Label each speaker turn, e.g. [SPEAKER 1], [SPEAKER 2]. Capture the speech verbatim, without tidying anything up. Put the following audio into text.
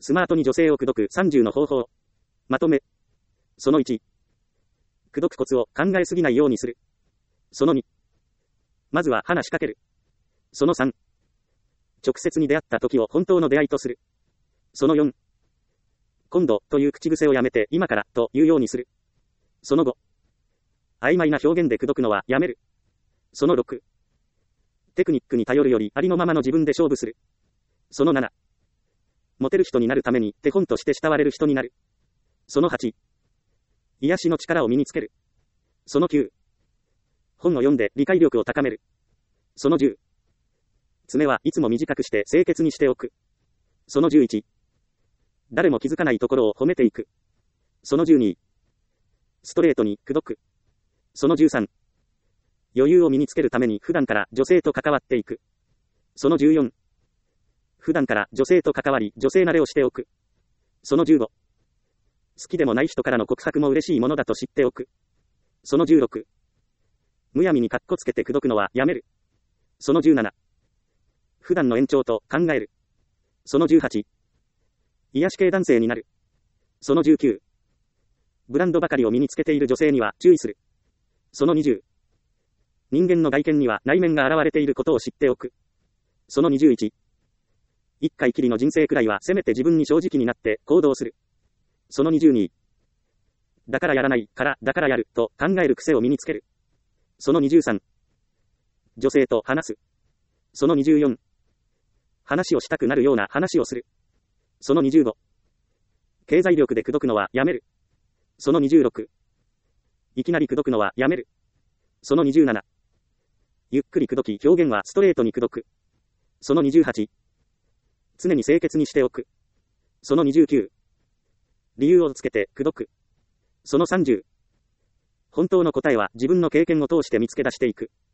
[SPEAKER 1] スマートに女性を口説くさんじゅうの方法。まとめ。そのいち。口説くコツを考えすぎないようにする。そのに。まずは話しかける。そのさん。直接に出会った時を本当の出会いとする。そのよん。今度という口癖をやめて今からというようにする。そのご。曖昧な表現で口説くのはやめる。そのろく。テクニックに頼るよりありのままの自分で勝負する。そのなな。モテる人になるために手本として慕われる人になる。そのはち。癒しの力を身につける。そのきゅう。本を読んで理解力を高める。そのじゅう。爪はいつも短くして清潔にしておく。そのじゅういち。誰も気づかないところを褒めていく。そのじゅうに。ストレートに口説く。そのじゅうさん。余裕を身につけるために普段から女性と関わっていく。そのじゅうよん。普段から女性と関わり女性慣れをしておく。そのじゅうご。好きでもない人からの告白も嬉しいものだと知っておく。そのじゅうろく。むやみにカッコつけて口説くのはやめる。そのじゅうなな。普段の延長と考える。そのじゅうはち。癒し系男性になる。そのじゅうきゅう。ブランドばかりを身につけている女性には注意する。そのにじゅう。人間の外見には内面が現れていることを知っておく。そのにじゅういち。一回きりの人生くらいはせめて自分に正直になって行動する。そのにじゅうに。だからやらないからだからやると考える癖を身につける。そのにじゅうさん。女性と話す。そのにじゅうよん。話をしたくなるような話をする。そのにじゅうご。経済力で口説くのはやめる。そのにじゅうろく。いきなり口説くのはやめる。そのにじゅうなな。ゆっくり口説き表現はストレートに口説く。そのにじゅうはち。常に清潔にしておく。そのにじゅうきゅう。理由をつけて口説く。そのさんじゅう。本当の答えは自分の経験を通して見つけ出していく。